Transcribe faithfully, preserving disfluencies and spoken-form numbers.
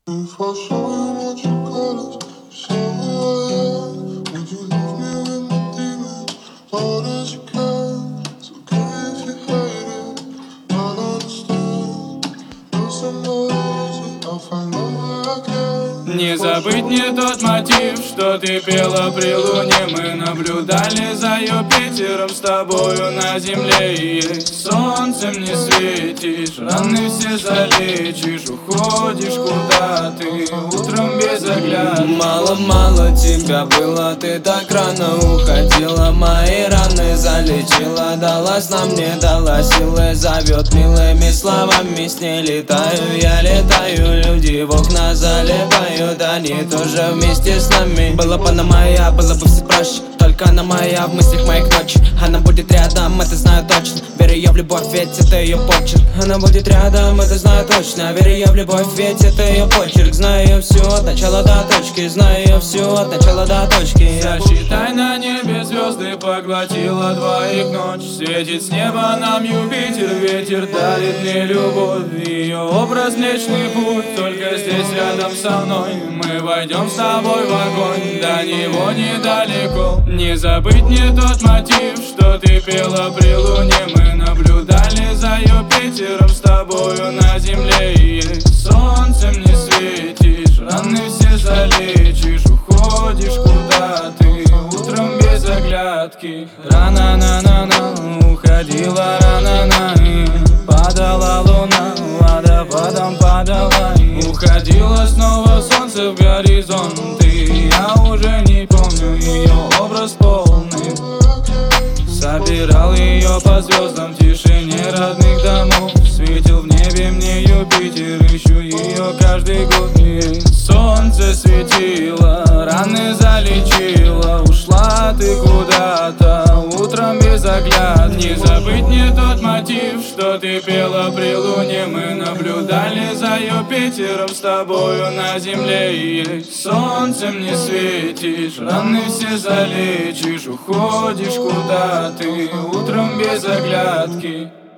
If I show you my true colors, show who I am. Would you leave me with my demons? Hard as you can. It's okay if you hate it. I'll understand. Know somebody easy. I'll find love where I can. Не забыть мне тот мотив, что ты пела при луне. Мы наблюдали за Юпитером с тобою на земле. И солнцем не светишь, раны все залечишь. Уходишь куда ты, утром без огляда. Мало-мало тебя было, ты так рано уходила. Мои раны залечила, дала сна мне, дала силы. Зовет милыми словами, с ней летаю. Я летаю, люди в окна залипают, они тоже вместе с нами. Была бы она моя, было бы все проще. Только она моя в мыслях моих ночи. Она будет рядом, это знаю точно. Верю я в любовь, ведь это ее почерк. Она будет рядом, это знаю точно. Верю я в любовь, ведь это ее почерк. Знаю ее все от начала до точки. Знаю ее все от начала до точки. Засчитай на небе звезды, поглотила двоих ночь. Светит с неба нам Юпитер, ветер дарит мне любовь. Ее образ млечный путь, только здесь рядом со мной. Мы войдем с тобой в огонь, до него недалеко. Не забыть мне тот мотив, что ты пела при луне. Мы наблюдали за Юпитером с тобою на земле. И солнцем не светишь, раны все залечишь. Уходишь куда ты, утром без оглядки. Рана-на-на-на, уходила рана-на. Падала луна, водопадом падала. Уходило снова солнце в горизонт. И я уже не помню ее образ полный. Собирал ее по звездам в тишине родных домов. Светил в небе мне Юпитер, ищу ее каждый год. И солнце светило, раны залечило. Ушла ты куда-то, утром без огляд. Не забыть мне тот мотив, что ты пела при луне. Мы наблюдали за Юпитером с тобою на земле. И солнцем не светишь, раны все залечишь. Уходишь куда ты, утром без оглядки.